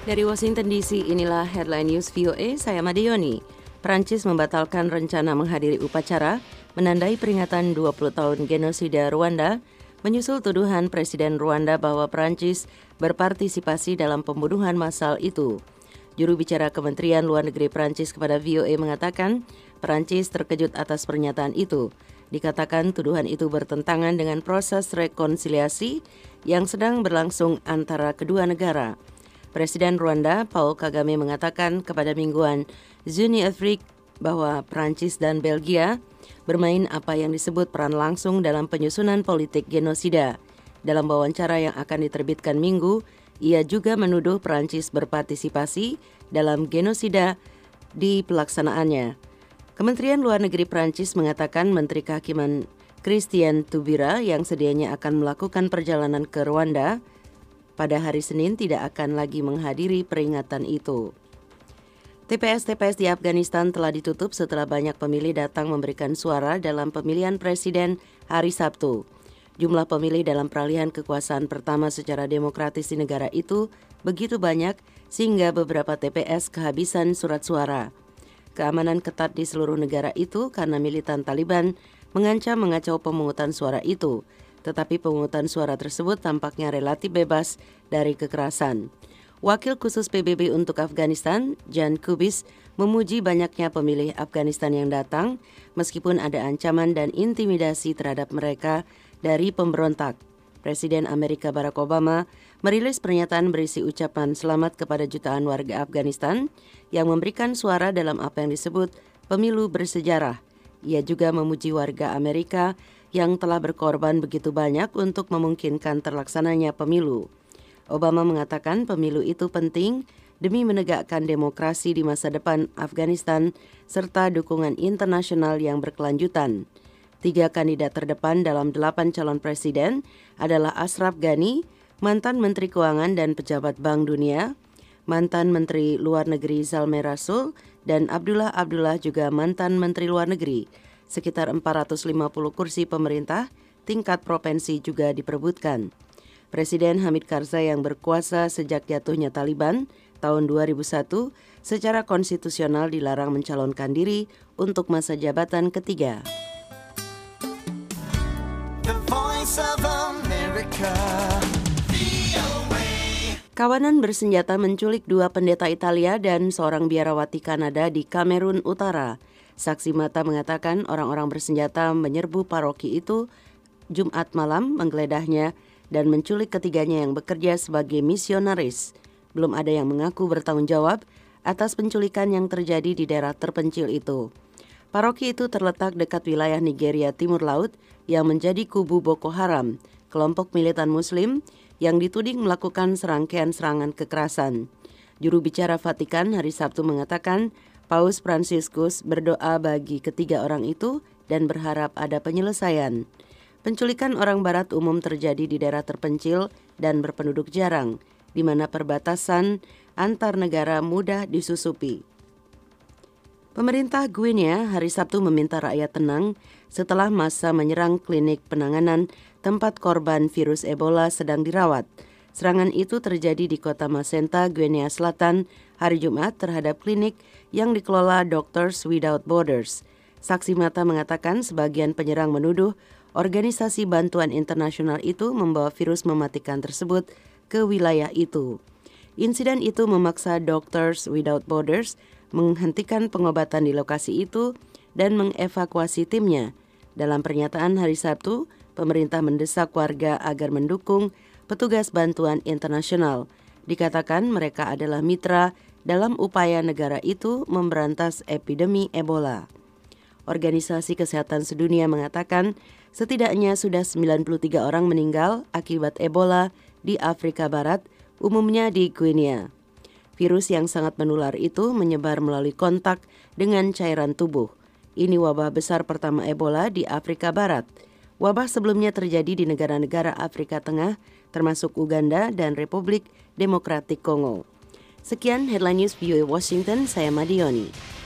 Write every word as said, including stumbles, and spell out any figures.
Dari Washington D C, inilah Headline News V O A, saya Madioni. Prancis membatalkan rencana menghadiri upacara menandai peringatan dua puluh tahun genosida Rwanda, menyusul tuduhan Presiden Rwanda bahwa Prancis berpartisipasi dalam pembunuhan massal itu. Juru bicara Kementerian Luar Negeri Prancis kepada V O A mengatakan, Prancis terkejut atas pernyataan itu. Dikatakan tuduhan itu bertentangan dengan proses rekonsiliasi yang sedang berlangsung antara kedua negara. Presiden Rwanda, Paul Kagame, mengatakan kepada mingguan Jeune Afrique bahwa Prancis dan Belgia bermain apa yang disebut peran langsung dalam penyusunan politik genosida. Dalam wawancara yang akan diterbitkan Minggu, ia juga menuduh Prancis berpartisipasi dalam genosida di pelaksanaannya. Kementerian Luar Negeri Prancis mengatakan Menteri Kehakiman Christian Taubira yang sedianya akan melakukan perjalanan ke Rwanda pada hari Senin tidak akan lagi menghadiri peringatan itu. T P S-T P S di Afghanistan telah ditutup setelah banyak pemilih datang memberikan suara dalam pemilihan presiden hari Sabtu. Jumlah pemilih dalam peralihan kekuasaan pertama secara demokratis di negara itu begitu banyak sehingga beberapa T P S kehabisan surat suara. Keamanan ketat di seluruh negara itu karena militan Taliban mengancam mengacau pemungutan suara itu. Tetapi pemungutan suara tersebut tampaknya relatif bebas dari kekerasan. Wakil khusus P B B untuk Afghanistan, Jan Kubis, memuji banyaknya pemilih Afghanistan yang datang, meskipun ada ancaman dan intimidasi terhadap mereka dari pemberontak. Presiden Amerika Barack Obama merilis pernyataan berisi ucapan selamat kepada jutaan warga Afghanistan yang memberikan suara dalam apa yang disebut pemilu bersejarah. Ia juga memuji warga Amerika yang telah berkorban begitu banyak untuk memungkinkan terlaksananya pemilu. Obama mengatakan pemilu itu penting demi menegakkan demokrasi di masa depan Afghanistan serta dukungan internasional yang berkelanjutan. Tiga kandidat terdepan dalam delapan calon presiden adalah Ashraf Ghani, mantan Menteri Keuangan dan pejabat Bank Dunia, mantan Menteri Luar Negeri Zalmay Rasul, dan Abdullah Abdullah juga mantan Menteri Luar Negeri. Sekitar empat ratus lima puluh kursi pemerintah tingkat provinsi juga diperebutkan. Presiden Hamid Karzai yang berkuasa sejak jatuhnya Taliban tahun dua ribu satu secara konstitusional dilarang mencalonkan diri untuk masa jabatan ketiga. The Voice of America. Kawanan bersenjata menculik dua pendeta Italia dan seorang biarawati Kanada di Kamerun Utara. Saksi mata mengatakan orang-orang bersenjata menyerbu paroki itu Jumat malam, menggeledahnya dan menculik ketiganya yang bekerja sebagai misionaris. Belum ada yang mengaku bertanggung jawab atas penculikan yang terjadi di daerah terpencil itu. Paroki itu terletak dekat wilayah Nigeria Timur Laut yang menjadi kubu Boko Haram, kelompok militan Muslim yang dituding melakukan serangkaian serangan kekerasan. Juru bicara Vatikan hari Sabtu mengatakan Paus Fransiskus berdoa bagi ketiga orang itu dan berharap ada penyelesaian. Penculikan orang barat umum terjadi di daerah terpencil dan berpenduduk jarang, di mana perbatasan antar negara mudah disusupi. Pemerintah Guinea hari Sabtu meminta rakyat tenang setelah massa menyerang klinik penanganan tempat korban virus Ebola sedang dirawat. Serangan itu terjadi di kota Macenta, Guinea Selatan, hari Jumat terhadap klinik yang dikelola Doctors Without Borders. Saksi mata mengatakan sebagian penyerang menuduh organisasi bantuan internasional itu membawa virus mematikan tersebut ke wilayah itu. Insiden itu memaksa Doctors Without Borders menghentikan pengobatan di lokasi itu dan mengevakuasi timnya. Dalam pernyataan hari Sabtu, pemerintah mendesak warga agar mendukung petugas bantuan internasional. Dikatakan mereka adalah mitra dalam upaya negara itu memberantas epidemi Ebola. Organisasi Kesehatan Sedunia mengatakan setidaknya sudah sembilan puluh tiga orang meninggal akibat Ebola di Afrika Barat, umumnya di Guinea. Virus yang sangat menular itu menyebar melalui kontak dengan cairan tubuh. Ini wabah besar pertama Ebola di Afrika Barat. Wabah sebelumnya terjadi di negara-negara Afrika Tengah, termasuk Uganda dan Republik Demokratik Kongo. Sekian Headline News V O A Washington, saya Madioni.